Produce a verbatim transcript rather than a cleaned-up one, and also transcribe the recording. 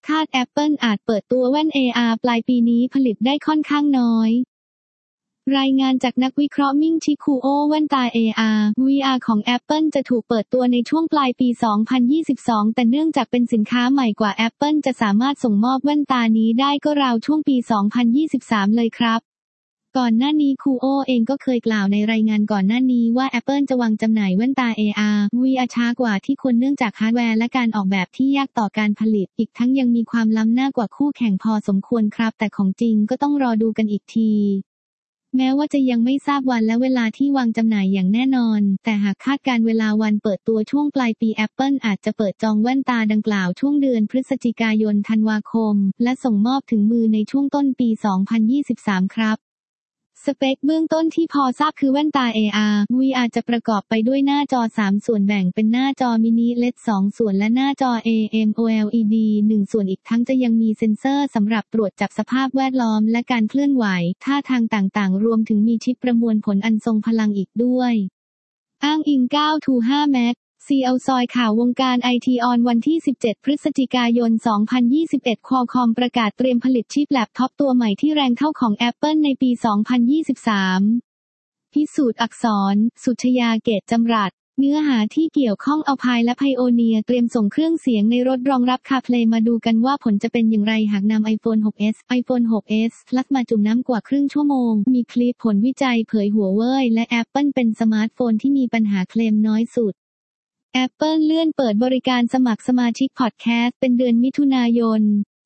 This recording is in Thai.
คาด Apple อาจเปิดตัวแว่น เอ อาร์ ปลายปีนี้ผลิตได้ค่อนข้างน้อยรายงานจากนักวิเคราะห์มิ่งชิคุโอแว่นตา เอ อาร์ วี อาร์ ของ Apple จะถูกเปิดตัวในช่วงปลายปี สองพันยี่สิบสอง แต่เนื่องจากเป็นสินค้าใหม่กว่า Apple จะสามารถส่งมอบแว่นตานี้ได้ก็ราวช่วงปี สองพันยี่สิบสาม เลยครับก่อนหน้านี้คุโอเองก็เคยกล่าวในรายงานก่อนหน้านี้ว่า Apple จะวางจำหน่ายแว่นตา เอ อาร์ วี อาร์ ช้ากว่าที่ควรเนื่องจากฮาร์ดแวร์และการออกแบบที่ยากต่อการผลิตอีกทั้งยังมีความล้ำหน้ากว่าคู่แข่งพอสมควรครับแต่ของจริงก็ต้องรอดูกันอีกทีแม้ว่าจะยังไม่ทราบวันและเวลาที่วางจำหน่ายอย่างแน่นอนแต่หากคาดการเวลาวันเปิดตัวช่วงปลายปี Apple อาจจะเปิดจองแว่นตาดังกล่าวช่วงเดือนพฤศจิกายนธันวาคมและส่งมอบถึงมือในช่วงต้นปี สองพันยี่สิบสาม ครับสเปคเบื้องต้นที่พอทราบคือแว่นตา เอ อาร์ วี อาร์ จะประกอบไปด้วยหน้าจอสามส่วนแบ่งเป็นหน้าจอมินิ แอล อี ดี สองส่วนและหน้าจอ เอ เอ็ม โอ แอล อี ดี หนึ่งส่วนอีกทั้งจะยังมีเซ็นเซอร์สำหรับตรวจจับสภาพแวดล้อมและการเคลื่อนไหวท่าทางต่างๆรวมถึงมีชิปประมวลผลอันทรงพลังอีกด้วยอ้างอิง เก้า ทู ห้า แม็กซี แอล ซอยข่าววงการไอทีออนวันที่สิบเจ็ดพฤศจิกายนสองพันยี่สิบเอ็ด Qualcomm ประกาศเตรียมผลิตชิปแล็ปท็อปตัวใหม่ที่แรงเท่าของ Apple ในปี สองพันยี่สิบสาม พิสูจน์อักษร สุชยา เกตจำรัดเนื้อหาที่เกี่ยวข้อง Alpine และ Pioneer เตรียมส่งเครื่องเสียงในรถรองรับ CarPlay มาดูกันว่าผลจะเป็นอย่างไรหากนำ iPhone หก เอส iPhone หก เอส Plus มาจุ่มน้ำกว่าครึ่งชั่วโมงมีคลิปผลวิจัยเผยหัวเว่ยและ Apple เป็นสมาร์ทโฟนที่มีปัญหาเคลมน้อยสุดApple เลื่อนเปิดบริการสมัครสมาชิกพอดแคสต์เป็นเดือนมิถุนายน